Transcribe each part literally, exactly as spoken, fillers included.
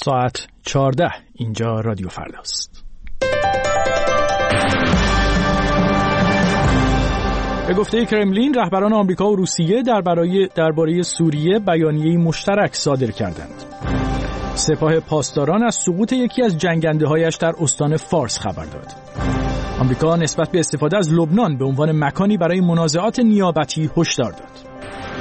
ساعت چهارده اینجا رادیو فرداست. به گفته کرملین، رهبران آمریکا و روسیه درباره درباره سوریه بیانیه‌ای مشترک صادر کردند. سپاه پاسداران از سقوط یکی از جنگنده‌هایش در استان فارس خبر داد. آمریکا نسبت به استفاده از لبنان به عنوان مکانی برای منازعات نیابتی هشدار داد.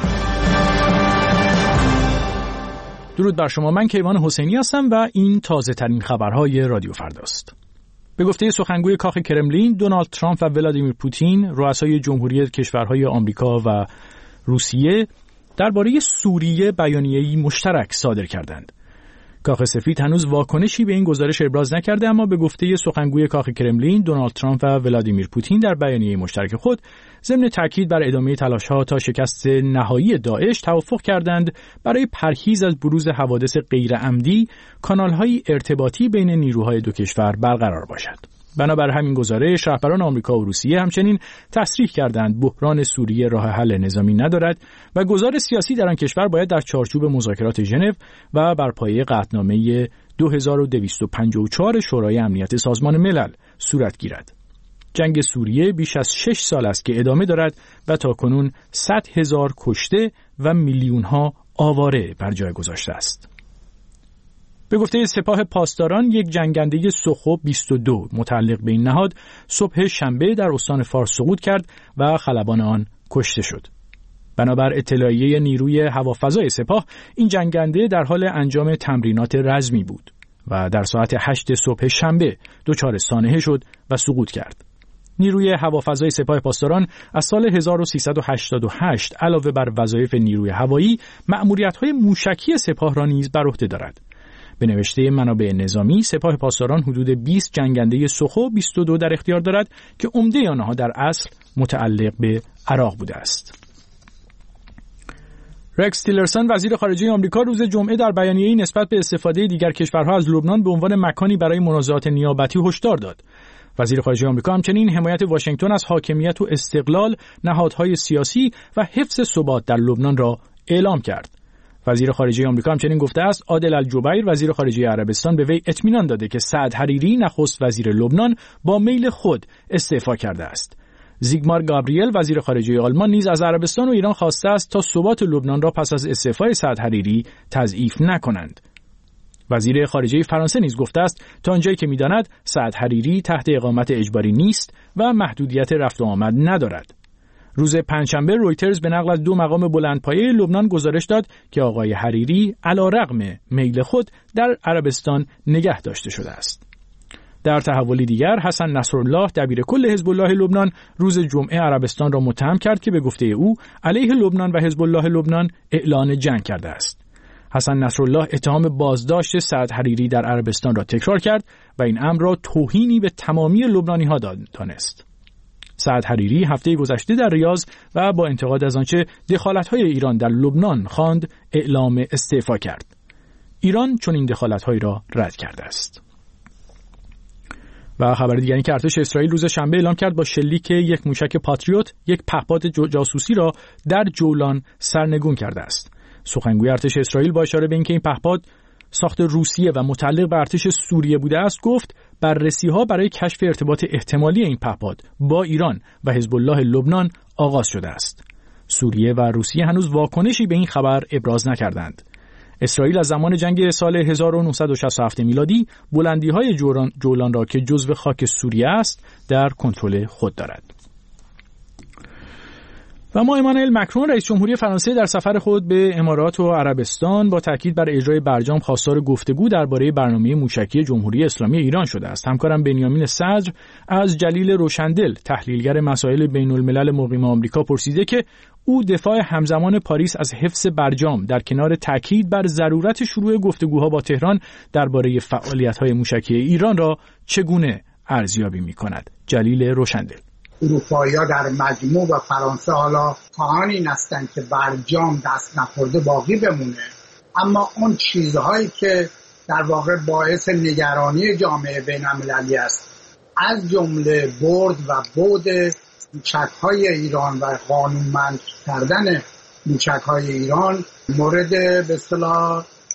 درود بر شما، من کیوان حسینی هستم و این تازه ترین خبرهای رادیو فرداست. به گفته سخنگوی کاخ کرملین، دونالد ترامپ و ولادیمیر پوتین، رؤسای جمهوری کشورهای آمریکا و روسیه، درباره سوریه بیانیه‌ای مشترک صادر کردند. کاخ سفید هنوز واکنشی به این گزارش ابراز نکرده، اما به گفته سخنگوی کاخ کرملین، دونالد ترامپ و ولادیمیر پوتین در بیانیه مشترک خود ضمن تاکید بر ادامه تلاش‌ها تا شکست نهایی داعش توافق کردند برای پرهیز از بروز حوادث غیرعمدی کانال‌های ارتباطی بین نیروهای دو کشور برقرار باشد. بنابر همین گزارش، رهبران آمریکا و روسیه همچنین تصریح کردند بحران سوریه راه حل نظامی ندارد و گزار سیاسی در آن کشور باید در چارچوب مذاکرات ژنو و بر پایه قطعنامه دو هزار و دویست و پنجاه و چهار شورای امنیت سازمان ملل صورت گیرد. جنگ سوریه بیش از شش سال است که ادامه دارد و تاکنون صد هزار کشته و میلیون‌ها آواره بر جای گذاشته است. به گفته سپاه پاسداران، یک جنگنده سوخو بیست و دو متعلق به این نهاد صبح شنبه در استان فارس سقوط کرد و خلبان آن کشته شد. بنابر اطلاعیه نیروی هوافضای سپاه، این جنگنده در حال انجام تمرینات رزمی بود و در ساعت هشت صبح شنبه دچار سانحه شد و سقوط کرد. نیروی هوافضای سپاه پاسداران از سال هزار و سیصد و هشتاد و هشت علاوه بر وظایف نیروی هوایی، مأموریت‌های موشکی سپاه را نیز بر عهده دارد. به نوشته منابع نظامی، سپاه پاسداران حدود بیست جنگنده سوخو بیست و دو در اختیار دارد که عمده آنها در اصل متعلق به عراق بوده است. رکس تیلرسون، وزیر خارجه آمریکا، روز جمعه در بیانیه‌ای نسبت به استفاده دیگر کشورها از لبنان به عنوان مکانی برای منازعات نیابتی هشدار داد. وزیر خارجه آمریکا همچنین حمایت واشنگتن از حاکمیت و استقلال نهادهای سیاسی و حفظ ثبات در لبنان را اعلام کرد. وزیر خارجه آمریکا همچنین گفته است عادل الجبیر، وزیر خارجه عربستان، به وی اطمینان داده که سعد حریری، نخست وزیر لبنان، با میل خود استعفا کرده است. زیگمار گابریل، وزیر خارجه آلمان، نیز از عربستان و ایران خواسته است تا ثبات لبنان را پس از استعفای سعد حریری تضعیف نکنند. وزیر خارجه فرانسه نیز گفته است تا آنجایی که می‌داند سعد حریری تحت اقامت اجباری نیست و محدودیت رفت و آمد ندارد. روز پنجشنبه رویترز به نقل از دو مقام بلندپایه لبنان گزارش داد که آقای حریری علیرغم میل خود در عربستان نگه داشته شده است. در تحولی دیگر، حسن نصرالله، دبیر کل حزب الله لبنان، روز جمعه عربستان را متهم کرد که به گفته او علیه لبنان و حزب الله لبنان اعلان جنگ کرده است. حسن نصرالله اتهام بازداشت سعد حریری در عربستان را تکرار کرد و این امر را توهینی به تمامی لبنانی‌ها دانست. سعد حریری هفته گذشته در ریاض و با انتقاد از آنچه دخالت‌های ایران در لبنان خواند اعلام استعفا کرد. ایران چون این دخالت‌های را رد کرده است. و خبر دیگری که ارتش اسرائیل روز شنبه اعلام کرد با شلیک یک موشک پاتریوت یک پهپاد جاسوسی را در جولان سرنگون کرده است. سخنگوی ارتش اسرائیل با اشاره به اینکه این پهپاد ساخت روسیه و متعلق به ارتش سوریه بوده است گفت بررسی‌ها برای کشف ارتباط احتمالی این پهپاد با ایران و حزب الله لبنان آغاز شده است. سوریه و روسیه هنوز واکنشی به این خبر ابراز نکردند. اسرائیل از زمان جنگ سال هزار و نهصد و شصت و هفت میلادی بلندی‌های جولان را که جزو خاک سوریه است در کنترل خود دارد. و اما امانوئل مکرون، رئیس جمهوری فرانسه، در سفر خود به امارات و عربستان با تاکید بر اجرای برجام خواستار گفتگو درباره برنامه موشکی جمهوری اسلامی ایران شده است. همکارم بنیامین صدر از جلیل روشندل، تحلیلگر مسائل بین الملل مقیم آمریکا، پرسیده که او دفاع همزمان پاریس از حفظ برجام در کنار تاکید بر ضرورت شروع گفتگوها با تهران درباره فعالیت‌های موشکی ایران را چگونه ارزیابی می‌کند. جلیل روشندل: اروپایی‌ها در مجموع و فرانسه حالا خواهان این هستند که برجام دست نخورده باقی بمونه، اما اون چیزهایی که در واقع باعث نگرانی جامعه بین‌المللی است، از جمله برد و بود موشک‌های ایران و قانونمند کردن موشک‌های ایران، مورد به اصطلاح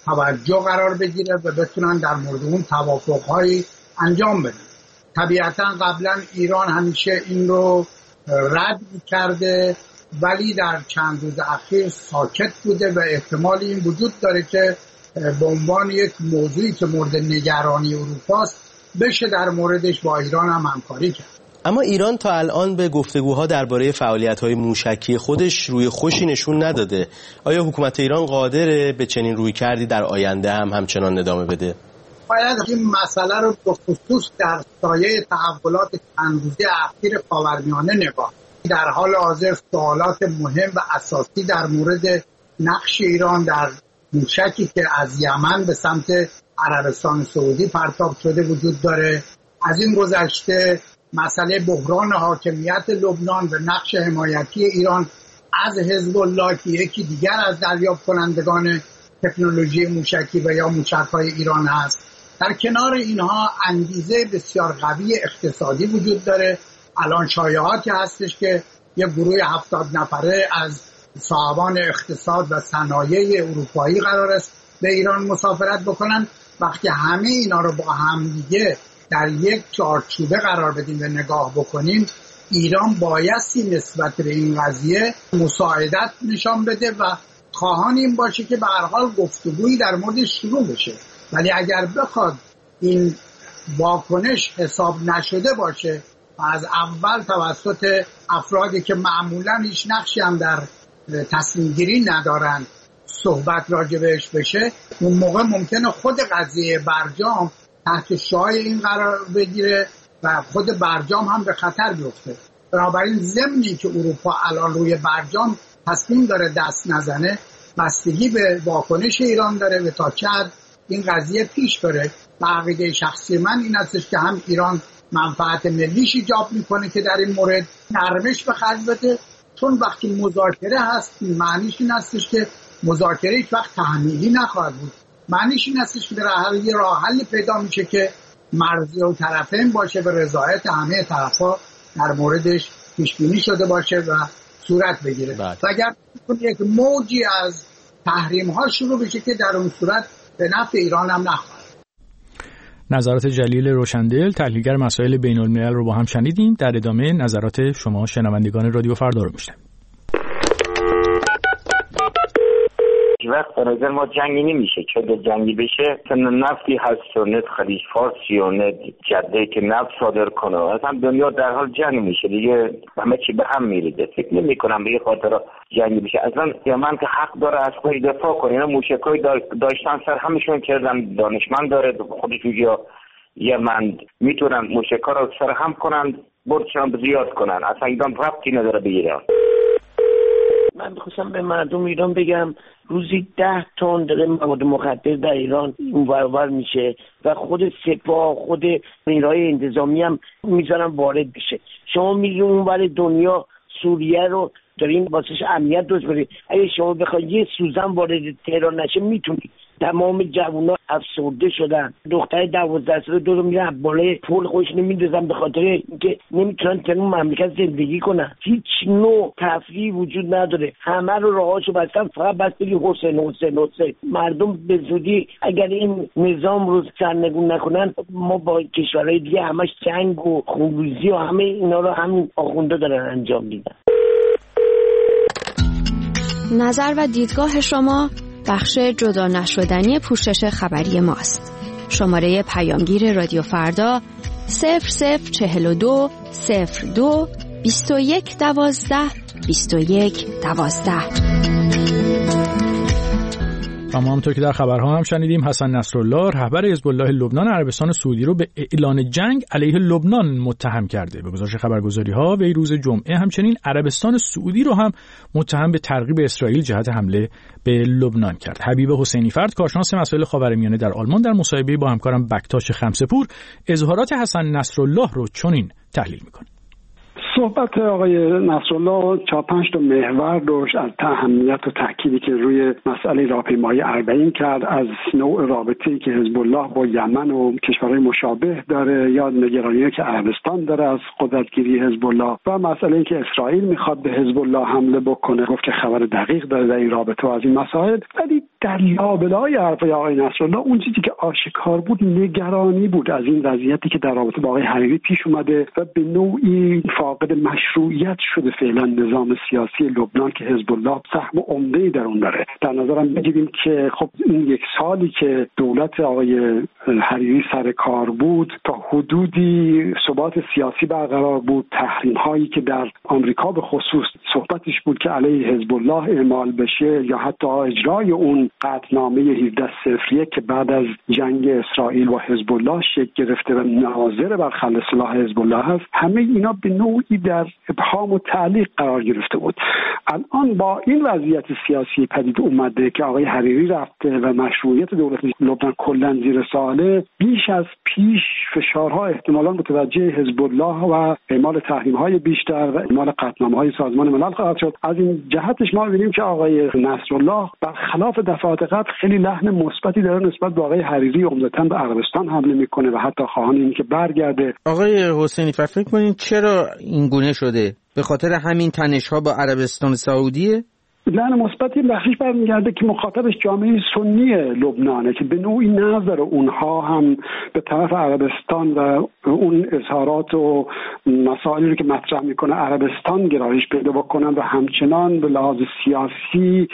توجه قرار بگیره و بتونن در مورد اون توافق‌هایی انجام بدن. طبیعتا قبلا ایران همیشه این رو رد کرده، ولی در چند روز اخیر ساکت بوده و احتمال این وجود داره که به عنوان یک موضوعی که مورد نگرانی اروپاست بشه در موردش با ایران هم همکاری کرد. اما ایران تا الان به گفتگوها درباره فعالیت‌های موشکی خودش روی خوشی نشون نداده. آیا حکومت ایران قادره به چنین رویکردی در آینده هم همچنان ادامه بده؟ باید این مسئله رو به خصوص در سایه تحولات چند روزه اخیر خاورمیانه نگاه. در حال حاضر سوالات مهم و اساسی در مورد نقش ایران در موشکی که از یمن به سمت عربستان سعودی پرتاب شده وجود داره. از این گذشته مسئله بحران حاکمیت لبنان و نقش حمایتی ایران از حزب الله که یکی دیگر از دریافت کنندگان تکنولوژی موشکی و یا موشک‌های ایران هست. در کنار اینها انگیزه بسیار قوی اقتصادی وجود داره. الان شایعاتی هستش که یک گروه هفتاد نفره از صاحبان اقتصاد و صنایع اروپایی قرار است به ایران مسافرت بکنن. وقتی همه اینا رو با هم دیگه در یک چارچوبه قرار بدیم و نگاه بکنیم، ایران بایستی نسبت به این قضیه مساعدت نشان بده و خواهان این باشه که به هر حال گفتگویی در موردش شروع بشه. ولی اگر بخواد این واکنش حساب نشده باشه و از اول توسط افرادی که معمولا هیچ نقشی هم در تصمیم گیری ندارن صحبت راجبش بشه، اون موقع ممکنه خود قضیه برجام تحت شعاع این قرار بگیره و خود برجام هم به خطر بیفته. بنابراین ضمنی که اروپا الان روی برجام تصمیم داره دست نزنه، بستگی به واکنش ایران داره و تا چه حد این قضیه پیش بره. و عقیده شخصی من این هستش که هم ایران منفعت ملیش ایجاب میکنه که در این مورد نرمش به خرج بده، چون وقتی مذاکره هست معنیش این هستش که مذاکره هیچ وقت تحمیلی نخواهد بود. معنیش این هستش که در حل یه راه حلی پیدا میشه که مرزی و طرفین باشه و رضایت همه طرفا در موردش پیش بینی شده باشه و صورت بگیره. و اگر یک موجی از تحریم ها شروع بشه که در اون صورت به نفع ایران هم نخواهد. نظرات جلیل روشندل تحلیلگر مسائل بین الملل رو با هم شنیدیم. در ادامه نظرات شما شنوندگان رادیو فردا رو میشنویم. وقت به نظر ما جنگی نمیشه، چون جنگی بشه نفتی هست و نه خلیج فارسی و نه جده که نفت صادر کنه، اصلا دنیا در حال جنگ میشه دیگه، همه چی به هم میریزه. فکر نمی کنم به این خاطر جنگی بشه. اصلا یمن که حق داره از خودش دفاع کنه، اینا موشکای داشتن سر همشون کردن، دانشمند داره خودش یا یمن میتونن موشکا رو سر هم کنن، برچان زیاد کنن، اصلا ایران ربطی نداره به ایران. من می‌خواستم به مردم ایران بگم روزی ده تن داره مواد مخدر در ایران اونور میشه و خود سپاه خود نیروهای انتظامی هم میذارن وارد بشه. شما میگین اونور دنیا سوریه رو دارین واسش امنیت درست برید، اگه شما بخواید یه سوزن وارد تهران نشه میتونید. تمام جوونا افسرده شدن، دختر دوازده ساله دو رو میرن بالای پل خوش نمیندازن به خاطر اینکه نمیتونن تو اون مملکت زندگی کنن. هیچ نوع تفریحی وجود نداره، همه رو راهاشو بستن، فقط بس بگی حسین حسین حسین. مردم به زودی اگر این نظام رو سرنگون نکنن، ما با کشورهای دیگه همش جنگ و خونریزی و همه اینا رو همین آخونده دارن انجام میدن. نظر و دیدگاه شما بخش جدا نشدنی پوشش خبری ماست. شماره پیامگیر رادیو فردا صفر صفر چهل و دو صفر دو بیست و یک دوازده بیست و یک دوازده. اما همونطور که در خبرها هم شنیدیم، حسن نصرالله رهبر حزب الله لبنان عربستان سعودی رو به اعلان جنگ علیه لبنان متهم کرده. به گزارش خبرگزاری‌ها وی روز جمعه همچنین عربستان سعودی رو هم متهم به ترغیب اسرائیل جهت حمله به لبنان کرد. حبیب حسینی فرد کارشناس مسائل خاورمیانه در آلمان در مصاحبه با همکارم بکتاش خمسه‌پور اظهارات حسن نصرالله رو چنین تحلیل می‌کنه. صحبت آقای نصرالله چهار پنج تا محور داشت، از اهمیت و تأکیدی که روی مسئله راهپیمایی اربعین کرد، از نوع رابطه‌ای که حزب الله با یمن و کشورهای مشابه داره یا نگرانی که عربستان داره از قدرتگیری حزب الله و مسئله که اسرائیل میخواد به حزب الله حمله بکنه. گفت که خبر دقیق داره در این رابطه و از این مسائل، ولی در لابلای حرفای آقای نصرالله اون چیزی که آشکار بود نگرانی بود از این وضعیتی که در رابطه با آقای حریری پیش اومده و به نوعی فاقد مشروعیت شده فعلا نظام سیاسی لبنان که حزب الله سهم عمده‌ای در اون داره. در نظرم بگیریم که خب این یک سالی که دولت آقای حریری سر کار بود تا حدودی ثبات سیاسی برقرار بود. تحریم هایی که در آمریکا به خصوص صحبتش بود که علیه حزب الله اعمال بشه یا حتی اجرای اون قطعنامه هفده صفر یک که بعد از جنگ اسرائیل و حزب الله شکل گرفته و ناظر بر خلع سلاح حزب الله هست، همه اینا به نوعی در ابهام و تعلیق قرار گرفته بود. الان با این وضعیت سیاسی پدید اومده که آقای حریری رفته و مشروعیت دولت لبنان کلا زیر سواله، بیش از پیش فشارها احتمالاً متوجه حزب الله و اعمال تحریم‌های بیشتر و اعمال قطعنامه‌های سازمان ملل خواهد شد. از این جهتش ما می‌بینیم که آقای نصرالله برخلاف دفعات قبل خیلی لحن مثبتی داره نسبت به آقای حریری، عمدتاً به عربستان حمله می‌کنه و حتی خواهان این که برگرده. آقای حسینی فکر کنید چرا این گونه شده؟ به خاطر همین تنش‌ها با عربستان سعودیه؟ لحن مثبتی بخشش برمیگرده که مخاطبش جامعه سنی لبنانه که به نوعی نظر اونها هم به طرف عربستان و اون اظهارات و مسائلی رو که مطرح میکنه عربستان گرایش پیدا بکنن و همچنان به لحاظ سیاسی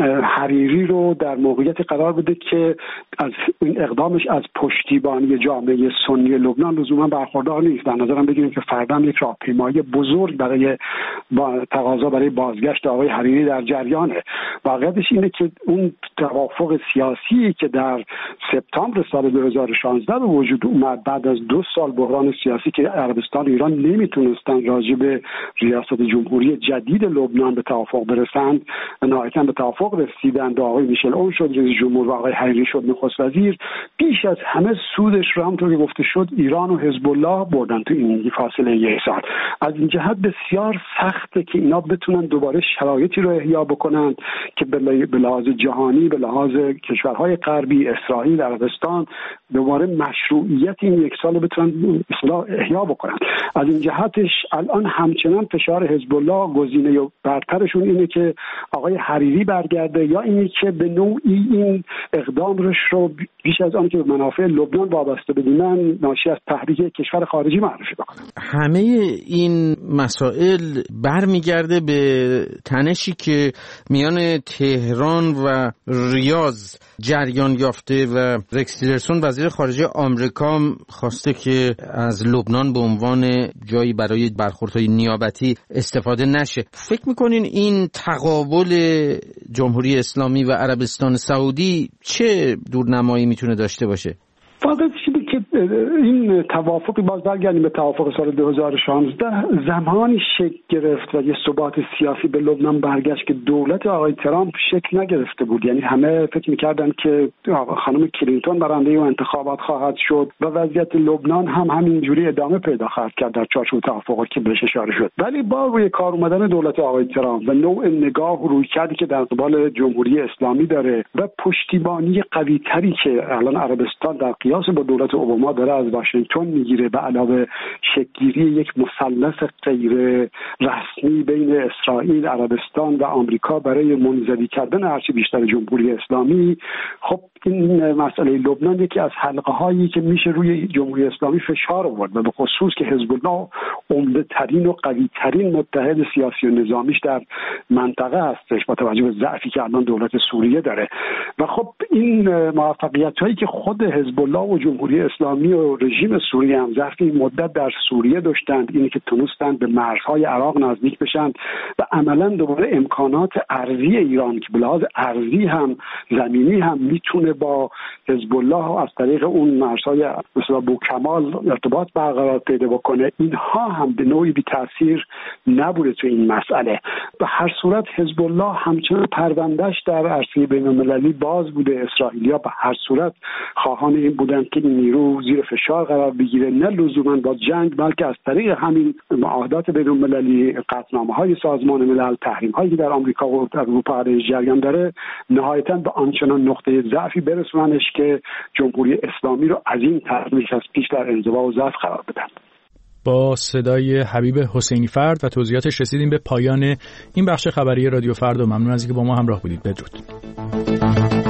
حریری رو در موقعیت قرار بده که از این اقدامش از پشتیبانی جامعه سنی لبنان لزوما برخوردار نیست. در نظرم بگیریم که فردا یک راهپیمایی بزرگ برای با تقاضا برای بازگشت آقای حریری در جریانه. واقعیتش اینه که اون توافق سیاسی که در سپتامبر سال دو هزار و شانزده به وجود اومد بعد از دو سال بحران سیاسی که عربستان و ایران نمیتونستن راجع به ریاست جمهوری جدید لبنان به توافق برسند و نهایتاً به توافق رسیدند. آقای میشل اون شد رئیس جمهور و آقای حریری شد نخست وزیر. بیش از همه سودش رو همونطور که گفته شد ایران و حزب الله بردن تو این فاصله یک سال. از این جهت بسیار سخته که اینا بتونن دوباره شرایطی رو احیا بکنن که به لحاظ جهانی به لحاظ کشورهای غربی اسرائیل عربستان دوباره مشروعیت این یک سال بتونن اصلاح احیا بکنن. از این جهتش الان همچنان فشار حزب الله گزینه برترشون اینه که آقای حریری برگرده یا اینه که به نوعی این اقدامش رو بیش از آن که به منافع لبنان وابسته بدونن ناشی از تحریک کشور خارجی معرفی بکنن. همه این مسائل برمیگرده به تنشی که میان تهران و ریاض جریان یافته و رکس تیلرسون وزیر خارجه آمریکا خواسته که از لبنان به عنوان جایی برای برخوردهای نیابتی استفاده نشه. فکر میکنین این تقابل جمهوری اسلامی و عربستان سعودی چه دورنمایی میتونه داشته باشه؟ واقعا چیزی که این توافقی باز برگردیم به توافق سال دو هزار و شانزده زمانی شکل گرفت و یه ثبات سیاسی به لبنان برگشت که دولت آقای ترامپ شکل نگرفته بود. یعنی همه فکر می‌کردن که خانم کلینتون برنده اون انتخابات خواهد شد و وضعیت لبنان هم همینجوری ادامه پیدا خواهد کرد در چارچوب توافقی که بهش اشاره شد. ولی با روی کار اومدن دولت آقای ترامپ و نوع نگاه و رویکردی که در قبال جمهوری اسلامی داره و پشتیبانی قوی‌تری که الان عربستان در قیاس با دولت اوباما داره از واشنگتن میگیره به علاوه شکل‌گیری یک مثلث غیر رسمی بین اسرائیل، عربستان و آمریکا برای منزوی کردن هرچی بیشتر جمهوری اسلامی، خب این مسئله لبنان یکی از حلقه هایی که میشه روی جمهوری اسلامی فشار آورد و به خصوص که حزب الله عمده ترین و قوی ترین متحد سیاسی و نظامیش در منطقه هستش با توجه به ضعفی که الان دولت سوریه داره. و خب این موفقیت هایی که خود حزب الله و جمهوری اسلامی و رژیم سوریه هم ظرف این مدت در سوریه داشتند، اینی که تونستند به مرزهای عراق نزدیک بشن و عملا دوباره امکانات ارضی ایران که به لحاظ ارضی هم زمینی هم میتونه با حزب الله از طریق اون مرزهای مثلا بوکمال ارتباط برقرار پیدا بکنه، اینها هم به نوعی بی تاثیر نبوده تو این مسئله. به هر صورت حزب الله همچنان پروندهش در عرصه بین‌المللی باز بوده. اسرائیلیا به هر صورت خواهان این بودند که این نیرو زیر فشار قرار بگیره، نه لزوما با جنگ بلکه از طریق همین معاهدات بین‌المللی، قطعنامه‌های سازمان ملل، تحریم‌هایی که در آمریکا و اروپا علیه جریان داره، نهایتاً به آنچنان نقطه ضعفی برسوننش که جمهوری اسلامی رو از این طریق از پیش در انزوا و ضعف قرار بدن. با صدای حبیب حسینی فرد و توضیحاتش رسیدیم به پایان این بخش خبری رادیو فردا. ممنون از اینکه با ما همراه بودید. بدرود.